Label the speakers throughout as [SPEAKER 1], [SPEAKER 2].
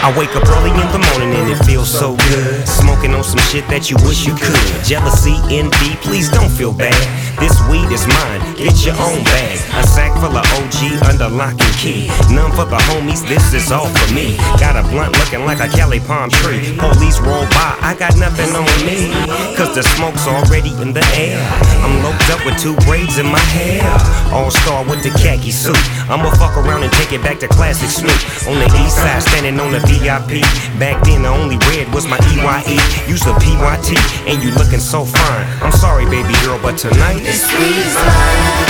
[SPEAKER 1] I wake up early in the morning and it feels so good. Smoking on some shit that you wish you could. Jealousy, envy, please don't feel bad. This weed is mine, get your own bag. A sack full of OG under lock and key. None for the homies, this is all for me. Got a blunt looking like a Cali palm tree. Police roll by, I got nothing on me, cause the smoke's already in the air. I'm loped up with 2 braids in my hair. All-star with the khaki suit. I'ma fuck around and take it back to classic Snoop. On the east side, standing on the VIP. Back then the only red was my EYE. Use the PYT, and you looking so fine. I'm sorry baby girl, but tonight
[SPEAKER 2] this weed is mine.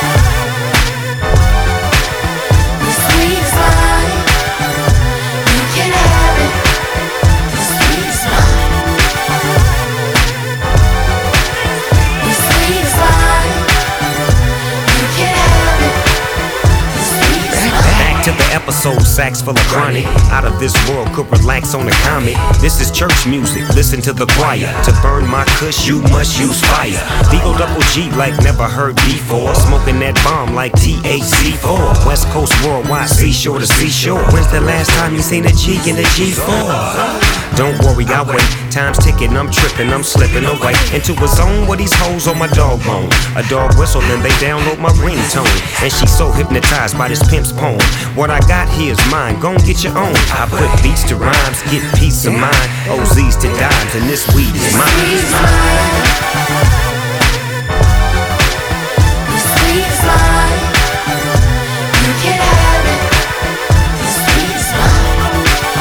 [SPEAKER 2] This weed is mine. You can have it. This weed is mine. This weed is mine. You can have it. This weed is mine.
[SPEAKER 1] Back to the episode, sacks full of chronic. Out of this world, could relax on a comet. This is church music, listen to the choir. To burn my kush, you must use fire. Deagle double G like never heard before. Smoking that bomb like THC4. West Coast worldwide, seashore to seashore. When's the last time you seen a G in a G4? Don't worry, I'll wait. Time's ticking, I'm tripping, I'm slipping away into a zone where these hoes on my dog bone. A dog whistle, then they download my ringtone. And she's so hypnotized by this pimp's poem. What I got here is mine, gon' get your own. I put beats to rhymes, get peace of mind. OZs to dimes, and this weed is mine.
[SPEAKER 2] This weed is mine. You can have it. This weed is mine.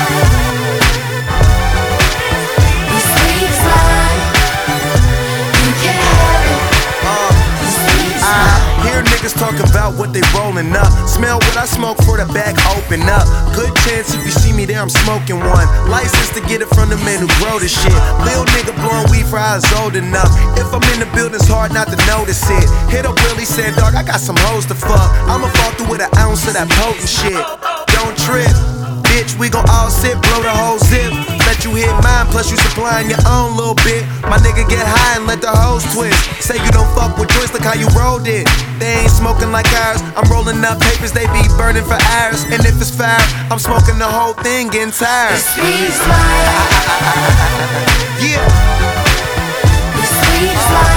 [SPEAKER 2] This weed is mine. You can have it. This weed is mine.
[SPEAKER 3] Hear niggas talk about what they rollin' up. Smell what I smoke for the bag open up. Good chance if you see me there, I'm smoking one. License to get it from the men who grow this shit. Lil nigga blowing weed for I was old enough. If I'm in the building, it's hard not to notice it. Hit up Willie, said, dog, I got some hoes to fuck. I'ma fall through with an ounce of that potent shit. Don't trip, bitch, we gon' all sit, blow the whole zip. Let you hit mine, plus you supplying your own little bit. My nigga get high and let the hoes twist. Say you don't fuck with joints, look how you rolled it. They ain't smoking like ours. I'm rolling up papers, they be burning for hours. And if it's fire, I'm smoking the whole thing, getting tired.
[SPEAKER 2] This weed is mine.
[SPEAKER 3] Yeah.
[SPEAKER 2] This weed is mine.